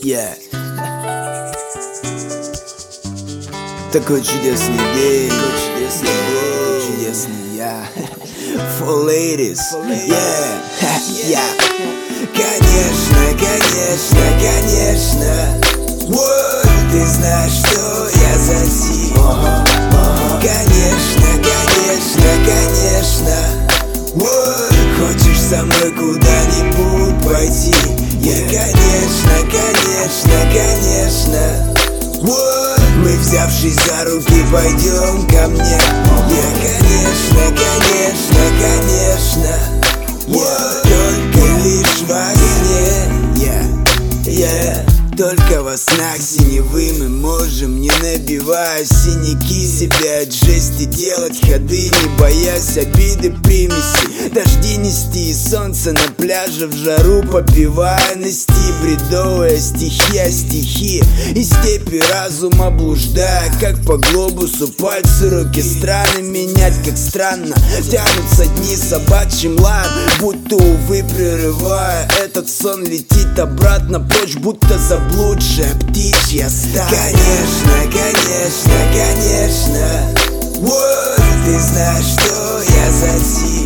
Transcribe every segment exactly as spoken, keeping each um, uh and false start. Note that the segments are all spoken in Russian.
Yeah. Такой чудесный день, такой чудесный день, чудесный я. For ladies, yeah, yeah. Конечно, конечно, конечно. Вот, ты знаешь, что я за тип. Конечно, конечно, конечно. Вот, хочешь со мной куда-нибудь пойти? Я, конечно, конечно, конечно. Вот, мы, взявшись за руки, пойдем ко мне. Я, конечно, конечно, конечно. Вот, только лишь во сне. Yeah, yeah. Только во снах синевы мы можем, не набивая синяки, себя от жести делать ходы, не боясь обиды, примеси, дожди нести и солнце на пляже в жару попивая, нести бредовые стихи, а стихи и степи разума блуждая, как по глобусу пальцы, руки страны менять, как странно тянутся дни собачьим лаем, будто увы прерывая этот сон, летит обратно прочь, будто за лучшая птичья стая. Конечно, конечно, конечно. Вот, ты знаешь, что я за тип.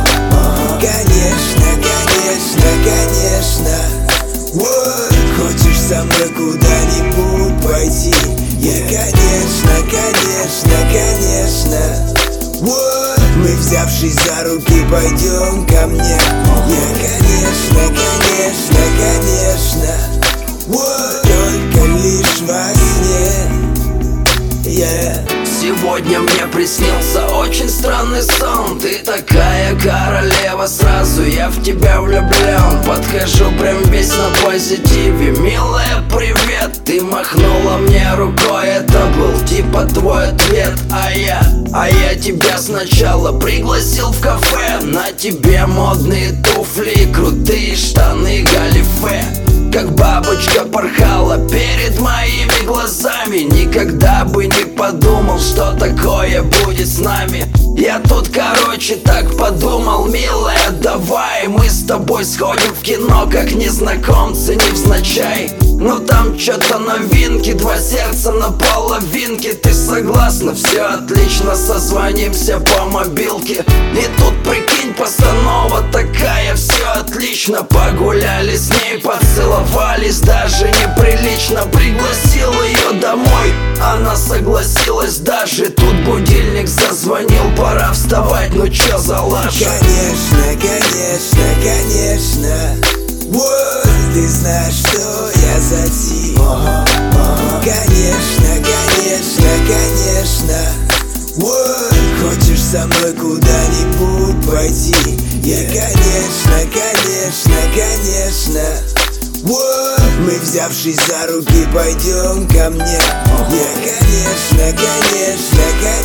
Конечно, конечно, конечно. Вот, хочешь со мной куда-нибудь пойти? Я, конечно, конечно, конечно. Вот, мы, взявшись за руки, пойдем ко мне. Я, конечно, конечно, конечно. Вот, только лишь во сне. Yeah. Сегодня мне приснился очень странный сон. Ты такая королева, сразу я в тебя влюблен. Подхожу прям весь на позитиве. Милая, привет. Ты махнула мне рукой, это был типа твой ответ. А я, а я тебя сначала пригласил в кафе. На тебе модные туфли, крутые штаны, галифе. Как бабочка порхала перед моими глазами. Никогда бы не подумал, что такое будет с нами. Я тут, короче, так подумал, милая, давай мы с тобой сходим в кино, как незнакомцы, невзначай. Ну там что-то новинки, два сердца на половинке. Ты согласна? Все отлично, созвонимся по мобилке. И тут, прикинь, постанова такая, все отлично. Погуляли с ней, поцеловались, даже неприлично. Пригласил ее домой, она согласилась даже. Тут будильник зазвонил, пора вставать, ну чё за ложь? Конечно, конечно, конечно. Вот, ты знаешь, что я за тип. Конечно, конечно, конечно. Вот, хочешь со мной куда-нибудь пойти? Я, конечно, конечно, конечно. Вот, мы, взявшись за руки, пойдем ко мне. Я, конечно, конечно, конечно.